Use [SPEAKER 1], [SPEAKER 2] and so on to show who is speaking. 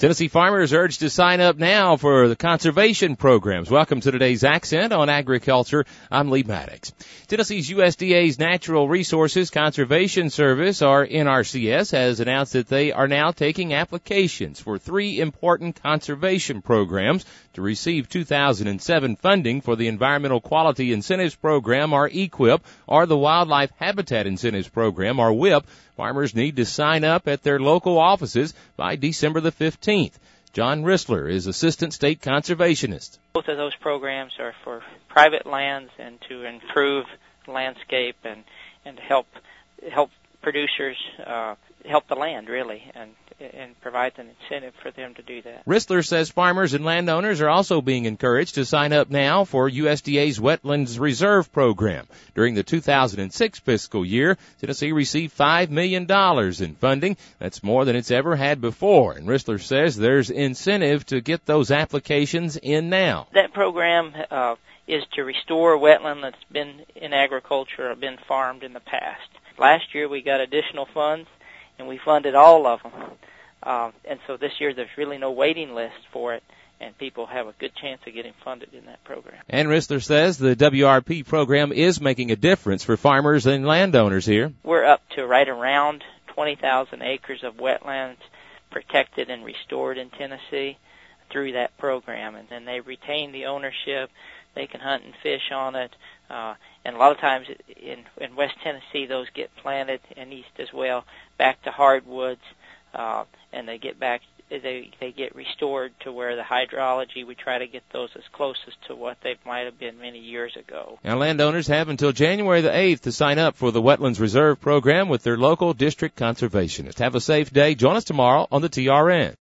[SPEAKER 1] Tennessee farmers urged to sign up now for the conservation programs. Welcome to today's Accent on Agriculture. I'm Lee Maddox. Tennessee's USDA's Natural Resources Conservation Service, or NRCS, has announced that they are now taking applications for 3 important conservation programs to receive 2007 funding for the Environmental Quality Incentives Program, or EQIP, or the Wildlife Habitat Incentives Program, or WIP. Farmers need to sign up at their local offices by December the 15th. John Rissler is Assistant State Conservationist.
[SPEAKER 2] Both of those programs are for private lands and to improve landscape and help producers help the land, really, and provides an incentive for them to do that.
[SPEAKER 1] Rissler says farmers and landowners are also being encouraged to sign up now for USDA's Wetlands Reserve Program. During the 2006 fiscal year, Tennessee received $5 million in funding. That's more than it's ever had before. And Rissler says there's incentive to get those applications in now.
[SPEAKER 2] That program is to restore wetland that's been in agriculture or been farmed in the past. Last year we got additional funds, and we funded all of them. And so this year there's really no waiting list for it, and people have a good chance of getting funded in that program.
[SPEAKER 1] And Rissler says the WRP program is making a difference for farmers and landowners here.
[SPEAKER 2] We're up to right around 20,000 acres of wetlands protected and restored in Tennessee through that program, and then they retain the ownership. They can hunt and fish on it, and a lot of times in West Tennessee those get planted, and east as well, back to hardwoods, and they get restored to where the hydrology, we try to get those as close as to what they might have been many years ago.
[SPEAKER 1] Now, landowners have until January the 8th to sign up for the Wetlands Reserve Program with their local district conservationist. Have a safe day. Join us tomorrow on the TRN.